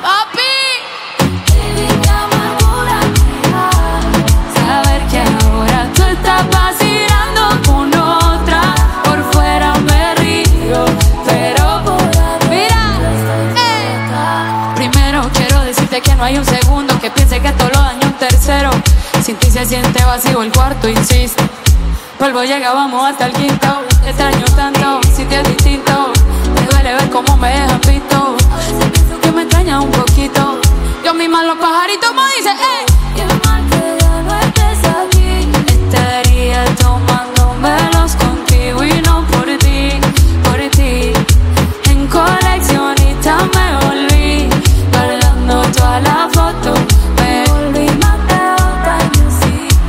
Qué amargura me da saber que ahora tú estás vacilando con otra. Por fuera me río, pero por adentro mira, primero quiero decirte que no hay un segundo que piense que esto lo dañó un tercero. Sin ti se siente vacío el cuarto, insisto. Polvo llega, vamos hasta el quinto. Te extraño tanto, si te es distinto. Me duele ver cómo me dejan visto. Que me extraña un poquito. Yo misma los pajaritos me dicen,